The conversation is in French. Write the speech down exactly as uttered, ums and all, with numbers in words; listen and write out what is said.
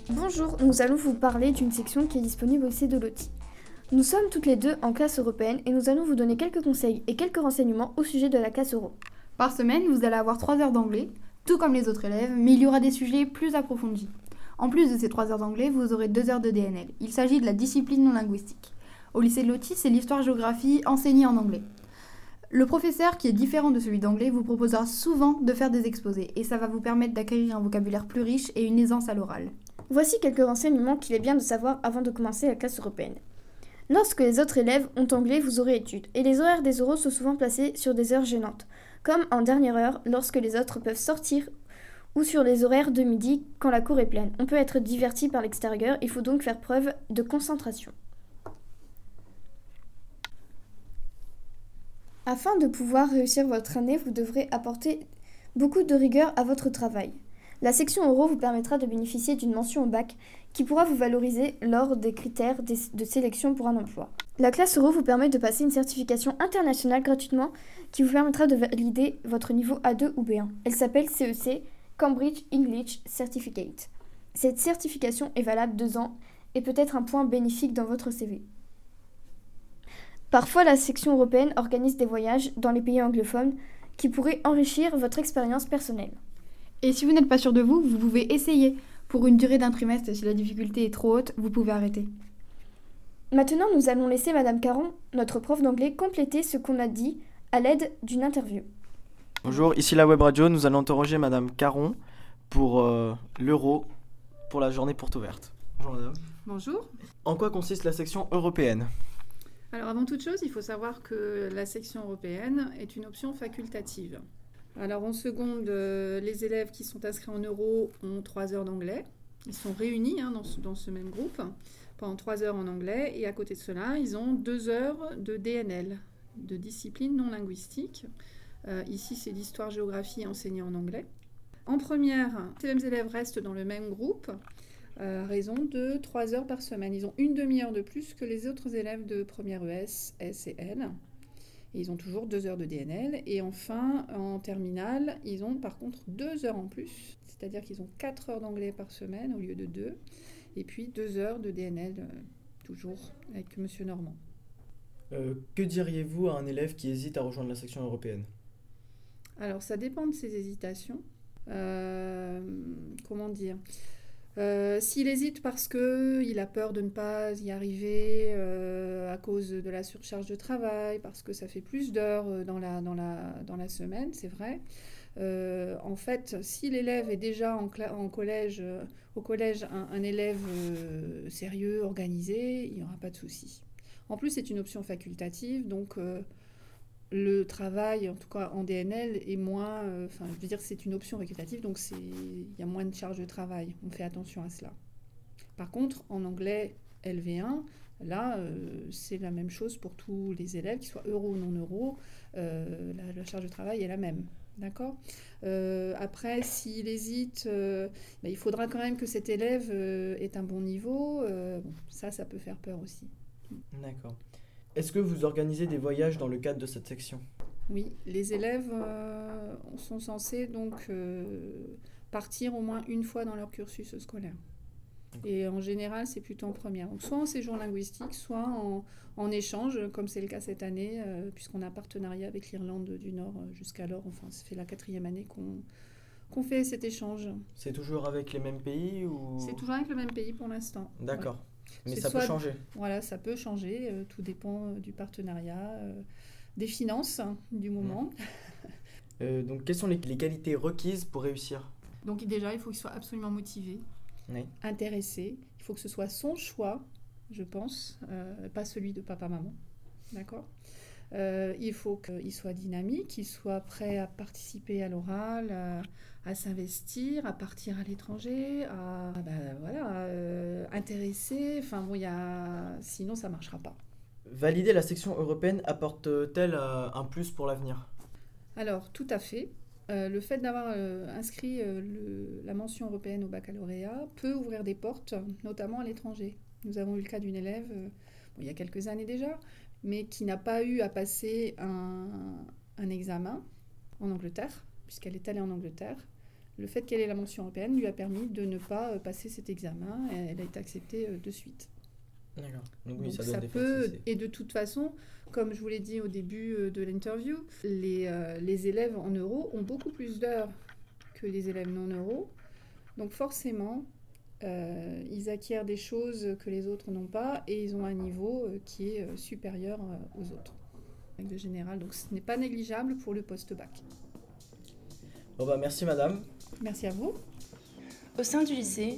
Bonjour, nous allons vous parler d'une section qui est disponible au lycée de Loti. Nous sommes toutes les deux en classe européenne et nous allons vous donner quelques conseils et quelques renseignements au sujet de la classe euro. Par semaine, vous allez avoir trois heures d'anglais, tout comme les autres élèves, mais il y aura des sujets plus approfondis. En plus de ces trois heures d'anglais, vous aurez deux heures de D N L. Il s'agit de la discipline non linguistique. Au lycée de Loti, c'est l'histoire-géographie enseignée en anglais. Le professeur, qui est différent de celui d'anglais, vous proposera souvent de faire des exposés et ça va vous permettre d'acquérir un vocabulaire plus riche et une aisance à l'oral. Voici quelques renseignements qu'il est bien de savoir avant de commencer la classe européenne. Lorsque les autres élèves ont anglais, vous aurez études, et les horaires des oraux sont souvent placés sur des heures gênantes, comme en dernière heure lorsque les autres peuvent sortir, ou sur les horaires de midi quand la cour est pleine. On peut être diverti par l'extérieur, il faut donc faire preuve de concentration. Afin de pouvoir réussir votre année, vous devrez apporter beaucoup de rigueur à votre travail. La section euro vous permettra de bénéficier d'une mention au bac qui pourra vous valoriser lors des critères de sélection pour un emploi. La classe euro vous permet de passer une certification internationale gratuitement qui vous permettra de valider votre niveau A deux ou B un. Elle s'appelle C E C, Cambridge English Certificate. Cette certification est valable deux ans et peut être un point bénéfique dans votre C V. Parfois, la section européenne organise des voyages dans les pays anglophones qui pourraient enrichir votre expérience personnelle. Et si vous n'êtes pas sûr de vous, vous pouvez essayer. Pour une durée d'un trimestre, si la difficulté est trop haute, vous pouvez arrêter. Maintenant, nous allons laisser Madame Caron, notre prof d'anglais, compléter ce qu'on a dit à l'aide d'une interview. Bonjour, ici la web radio. Nous allons interroger Madame Caron pour euh, l'euro pour la journée porte ouverte. Bonjour Madame. Bonjour. En quoi consiste la section européenne ? Alors avant toute chose, il faut savoir que la section européenne est une option facultative. Alors en seconde, euh, les élèves qui sont inscrits en euros ont trois heures d'anglais. Ils sont réunis hein, dans, ce, dans ce même groupe pendant trois heures en anglais. Et à côté de cela, ils ont deux heures de D N L, de discipline non linguistique. Euh, ici, c'est l'histoire-géographie enseignée en anglais. En première, ces mêmes élèves restent dans le même groupe à raison de trois heures par semaine. Ils ont une demi-heure de plus que les autres élèves de première E S, S et L. Et ils ont toujours deux heures de D N L. Et enfin, en terminale, ils ont par contre deux heures en plus. C'est-à-dire qu'ils ont quatre heures d'anglais par semaine au lieu de deux. Et puis deux heures de D N L, euh, toujours avec Monsieur Normand. Euh, que diriez-vous à un élève qui hésite à rejoindre la section européenne ? Alors, ça dépend de ses hésitations. Euh, comment dire ? Euh, s'il hésite parce qu'il a peur de ne pas y arriver euh, à cause de la surcharge de travail, parce que ça fait plus d'heures dans la, dans la, dans la semaine, c'est vrai. Euh, en fait, si l'élève est déjà en, cla- en collège, euh, au collège un, un élève euh, sérieux, organisé, il n'y aura pas de souci. En plus, c'est une option facultative, donc euh, le travail, en tout cas en D N L, est moins... Enfin, euh, je veux dire, c'est une option facultative, donc il y a moins de charge de travail. On fait attention à cela. Par contre, en anglais L V un, là, euh, c'est la même chose pour tous les élèves, qu'ils soient euro ou non euro. Euh, la, la charge de travail est la même. D'accord ? euh, Après, s'il hésite, euh, ben, il faudra quand même que cet élève euh, ait un bon niveau. Euh, bon, ça, ça peut faire peur aussi. D'accord. Est-ce que vous organisez des voyages dans le cadre de cette section ? Oui, les élèves euh, sont censés donc euh, partir au moins une fois dans leur cursus scolaire. Et en général, c'est plutôt en première. Donc, soit en séjour linguistique, soit en, en échange, comme c'est le cas cette année, euh, puisqu'on a un partenariat avec l'Irlande du Nord euh, jusqu'alors. Enfin, ça fait la quatrième année qu'on, qu'on fait cet échange. C'est toujours avec les mêmes pays ou... C'est toujours avec le même pays pour l'instant. D'accord. Ouais. Mais C'est ça soit, peut changer. Voilà, ça peut changer. Euh, tout dépend du partenariat, euh, des finances hein, du moment. Mmh. euh, donc, quelles sont les, les qualités requises pour réussir ? Donc déjà, il faut qu'il soit absolument motivé, oui. intéressé. Il faut que ce soit son choix, je pense, euh, pas celui de papa-maman. D'accord ? Euh, il faut qu'il soit dynamique, qu'il soit prêt à participer à l'oral, à, à s'investir, à partir à l'étranger, à, à ben, voilà, euh, intéresser. Enfin bon, il y a... sinon ça ne marchera pas. Valider la section européenne apporte-t-elle euh, un plus pour l'avenir ? Alors, tout à fait. Euh, le fait d'avoir euh, inscrit euh, le, la mention européenne au baccalauréat peut ouvrir des portes, notamment à l'étranger. Nous avons eu le cas d'une élève, euh, bon, il y a quelques années déjà, mais qui n'a pas eu à passer un, un examen en Angleterre, puisqu'elle est allée en Angleterre. Le fait qu'elle ait la mention européenne lui a permis de ne pas euh, passer cet examen. Et elle a été acceptée euh, de suite. D'accord. Donc, oui, Donc ça, ça, donne des peut, facilités. et de toute façon, comme je vous l'ai dit au début euh, de l'interview, les, euh, les élèves en euro ont beaucoup plus d'heures que les élèves non euro. Donc forcément, euh, ils acquièrent des choses que les autres n'ont pas et ils ont un niveau euh, qui est euh, supérieur euh, aux autres. En règle générale, donc ce n'est pas négligeable pour le post-bac. Bon bah merci madame. Merci à vous. Au sein du lycée,